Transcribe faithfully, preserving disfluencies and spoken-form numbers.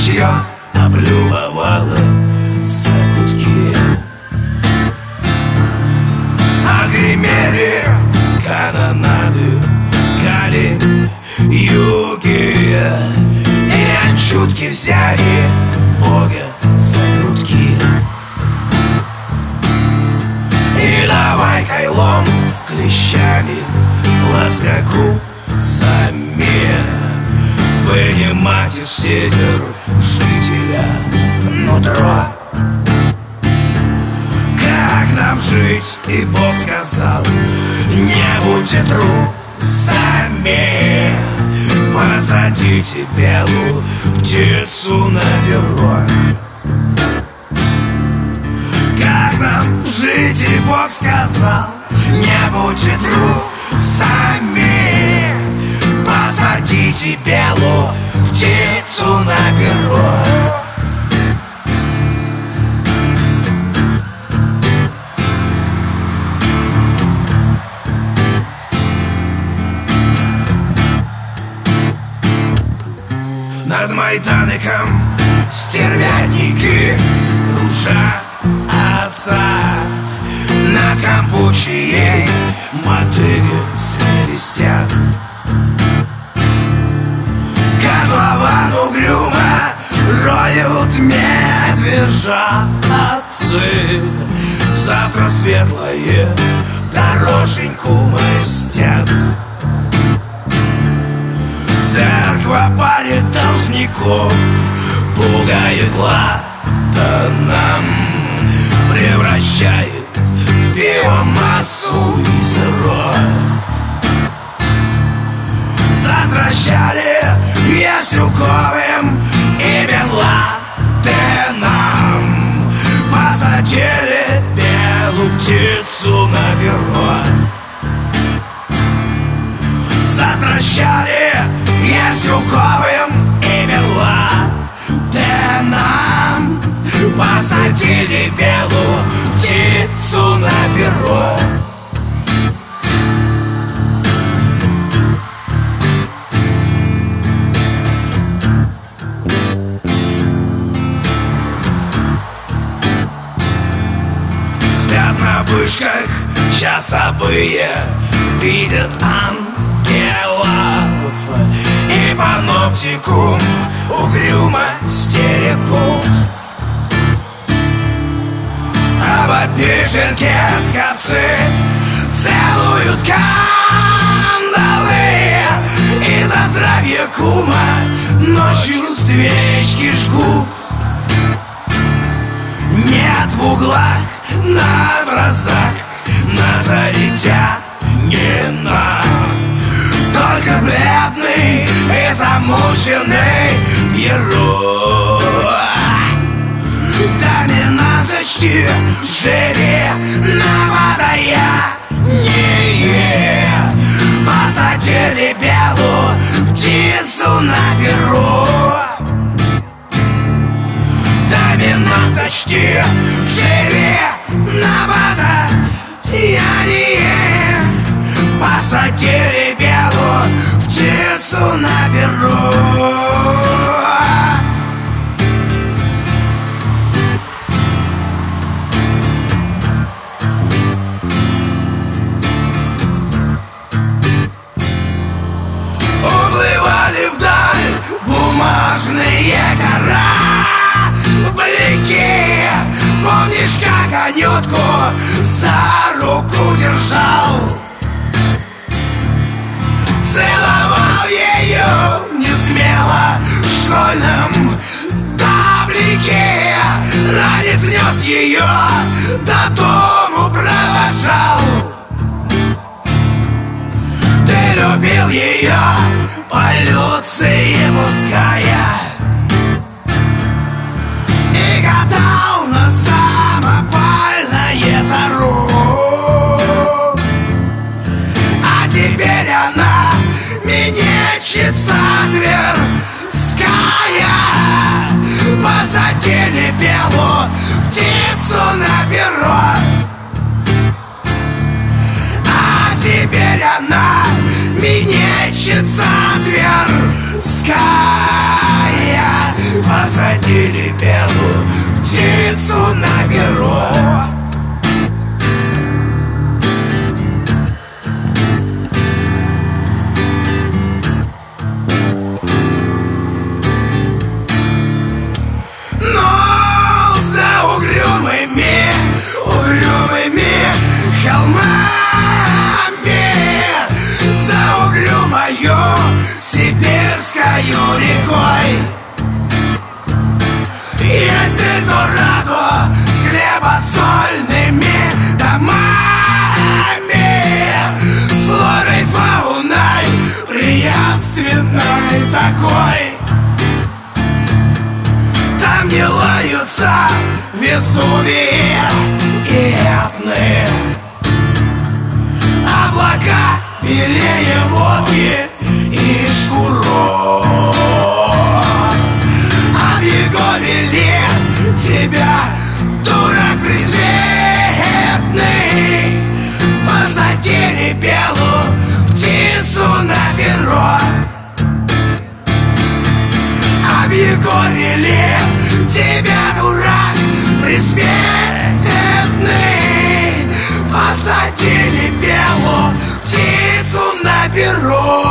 ручье облюбовало закутки. Огремели канонады, кали-юги, и анчутки взяли Бога за грудки. И давай кайлом клещами плоскогубцами вынимать из седер жителя нутро. Как нам жить? И Бог сказал: не будьте трусами, посадите белую птицу на перо. Как нам жить? И Бог сказал: не будьте трусами, посадите белую птицу на перо. Над Майдаником стервятники кружатся, над Кампучией мотыги свиристят. Котлован угрюмо роют медвежатцы, завтра светлое дороженьку мастят. Церква парит должников, пугает ладаном, превращает в биомассу и сырое. Возвращали Ясюковым и Бен Ладеном, посадили белую птицу на перо. Возвращали Ясюковым и Бен Ладеном, посадили белую птицу на перо. Спят на вышках часовые, видят ангелов, и паноптикум угрюмо стерегут. А в обиженке скопцы целуют кандалы, и за здравие кума ночью свечки жгут. Нет в углах, на образах Назаретянина, только бледный и замученный Пьеро. Доминанточки живи на водояние, посадили белую птицу на перо. Доминанточки живи на водояние, посадили белую птицу на перо. Уплывали вдаль бумажные корабли. Помнишь, как Анютку за руку держал? Целовал ее несмело в школьном таблике. Ранец нес ее, до дому провожал. Ты любил ее, полюции пуская, и катал на самопальное таро. А теперь она минетчица тверская, посадили белую птицу на перо. А теперь она минетчица тверская, посадили белую птицу на перо. Но за угрюмыми, угрюмыми холмами, за угрюмою сибирскою рекой есть Эльдорадо с хлебосольными домами, с флорой, фауной приятственной такой. Там не лаются Везувии и Этны, облака белее Волги и Шкуро. Объегорили тебя, дурак презренный, посадили белую птицу на перо. Объегорили тебя, дурак пресветный, посадили белую птицу на перо.